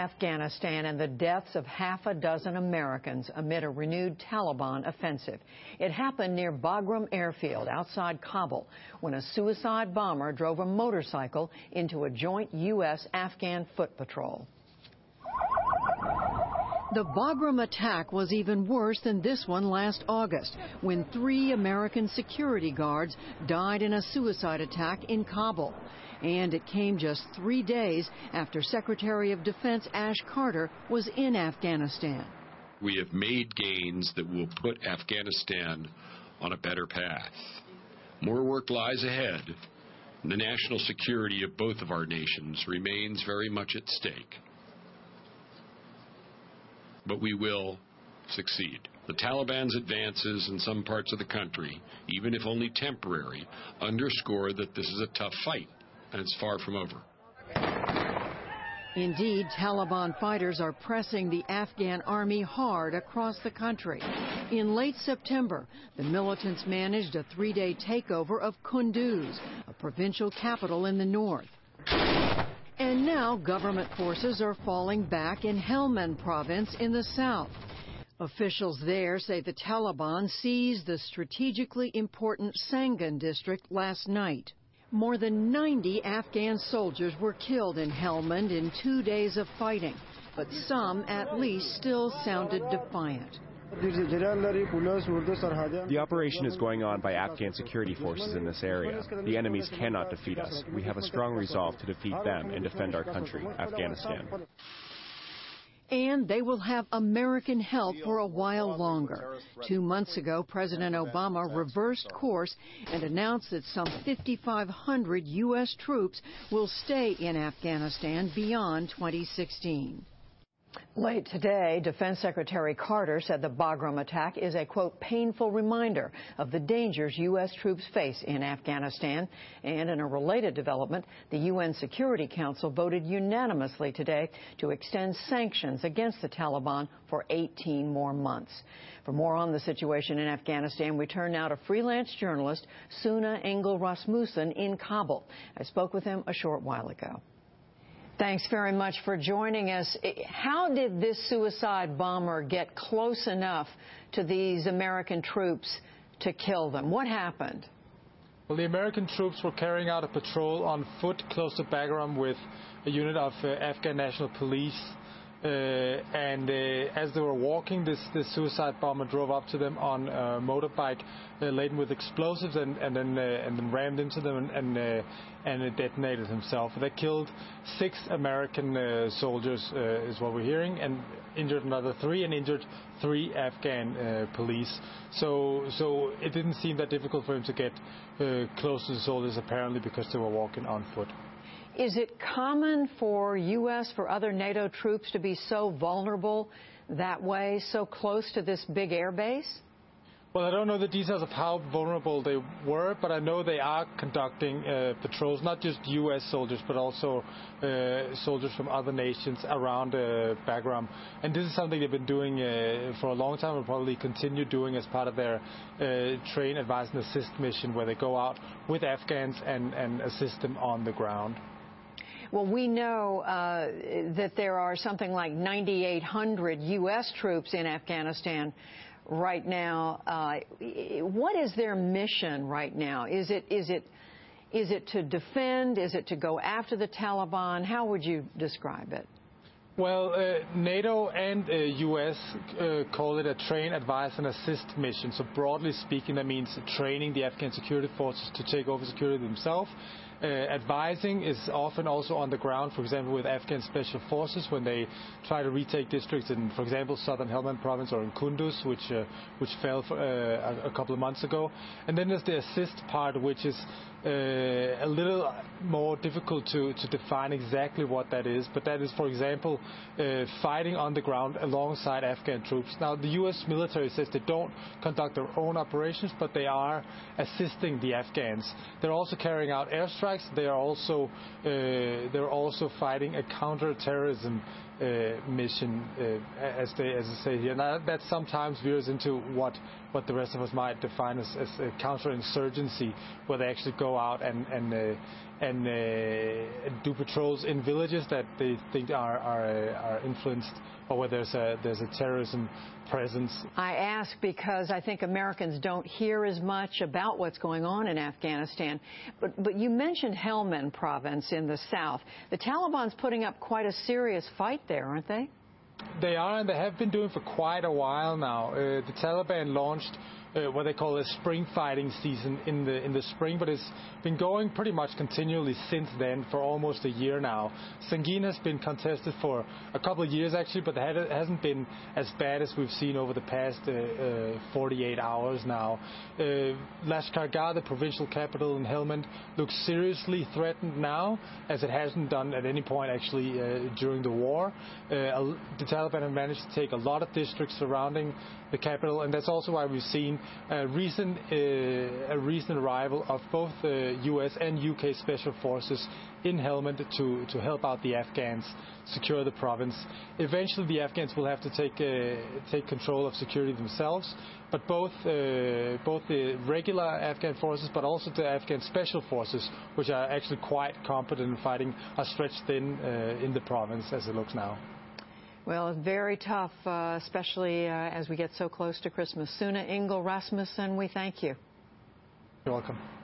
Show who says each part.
Speaker 1: Afghanistan and the deaths of half a dozen Americans amid a renewed Taliban offensive. It happened near Bagram Airfield outside Kabul when a suicide bomber drove a motorcycle into a joint U.S.-Afghan foot patrol. The Bagram attack was even worse than this one last August, when 3 American security guards died in a suicide attack in Kabul. And it came just 3 days after Secretary of Defense Ash Carter was in Afghanistan.
Speaker 2: We have made gains that will put Afghanistan on a better path. More work lies ahead. The national security of both of our nations remains very much at stake. But we will succeed. The Taliban's advances in some parts of the country, even if only temporary, underscore that this is a tough fight, and it's far from over.
Speaker 1: Indeed, Taliban fighters are pressing the Afghan army hard across the country. In late September, the militants managed a 3-day takeover of Kunduz, a provincial capital in the north. And now government forces are falling back in Helmand province in the south. Officials there say the Taliban seized the strategically important Sangan district last night. More than 90 Afghan soldiers were killed in Helmand in 2 days of fighting, but some at least still sounded defiant.
Speaker 3: The operation is going on by Afghan security forces in this area. The enemies cannot defeat us. We have a strong resolve to defeat them and defend our country, Afghanistan.
Speaker 1: And they will have American help for a while longer. 2 months ago, President Obama reversed course and announced that some 5,500 U.S. troops will stay in Afghanistan beyond 2016. Late today, Defense Secretary Carter said the Bagram attack is a, quote, painful reminder of the dangers U.S. troops face in Afghanistan. And in a related development, the UN Security Council voted unanimously today to extend sanctions against the Taliban for 18 more months. For more on the situation in Afghanistan, we turn now to freelance journalist Suna Engel Rasmussen in Kabul. I spoke with him a short while ago. Thanks very much for joining us. How did this suicide bomber get close enough to these American troops to kill them? What happened?
Speaker 4: Well, the American troops were carrying out a patrol on foot close to Bagram with a unit of Afghan National Police. As they were walking, this suicide bomber drove up to them on a motorbike laden with explosives and then rammed into them and detonated himself. That killed 6 American soldiers, is what we're hearing, and injured another 3 and injured 3 Afghan police. So it didn't seem that difficult for him to get close to the soldiers, apparently, because they were walking on foot.
Speaker 1: Is it common for U.S., for other NATO troops to be so vulnerable that way, so close to this big air base?
Speaker 4: Well, I don't know the details of how vulnerable they were, but I know they are conducting patrols, not just U.S. soldiers, but also soldiers from other nations around Bagram. And this is something they've been doing for a long time and probably continue doing as part of their train, advise, and assist mission, where they go out with Afghans and assist them on the ground.
Speaker 1: Well, we know that there are something like 9,800 U.S. troops in Afghanistan right now. What is their mission right now? Is it to defend? Is it to go after the Taliban? How would you describe it?
Speaker 4: Well, NATO and U.S. call it a train, advise, and assist mission. So broadly speaking, that means training the Afghan security forces to take over security themselves. Advising is often also on the ground, for example, with Afghan special forces when they try to retake districts in, for example, southern Helmand province or in Kunduz, which fell for, a couple of months ago. And then there's the assist part, which is a little more difficult to define exactly what that is. But that is, for example, fighting on the ground alongside Afghan troops. Now, the U.S. military says they don't conduct their own operations, but they are assisting the Afghans. They're also carrying out airstrikes airstrikes. They're also fighting a counter-terrorism mission, as they say here. Now that sometimes veers into what the rest of us might define as a counterinsurgency, where they actually go out and do patrols in villages that they think are influenced, or where there's a terrorism presence.
Speaker 1: I ask because I think Americans don't hear as much about what's going on in Afghanistan. But you mentioned Helmand province in the south. The Taliban's putting up quite a serious fight there, aren't they?
Speaker 4: They are, and they have been doing for quite a while now. The Taliban launched what they call a spring fighting season in the spring, but it's been going pretty much continually since then for almost a year now. Sangin has been contested for a couple of years actually, but it hasn't been as bad as we've seen over the past 48 hours now. Lashkar-Gah, the provincial capital in Helmand, looks seriously threatened now, as it hasn't done at any point actually during the war. The Taliban have managed to take a lot of districts surrounding the capital, and that's also why we've seen a recent arrival of both U.S. and U.K. special forces in Helmand to help out the Afghans secure the province. Eventually, the Afghans will have to take control of security themselves, but both the regular Afghan forces, but also the Afghan special forces, which are actually quite competent in fighting, are stretched thin in the province as it looks now.
Speaker 1: Well, it's very tough, especially as we get so close to Christmas. Sune Inge Rasmussen, we thank you.
Speaker 4: You're welcome.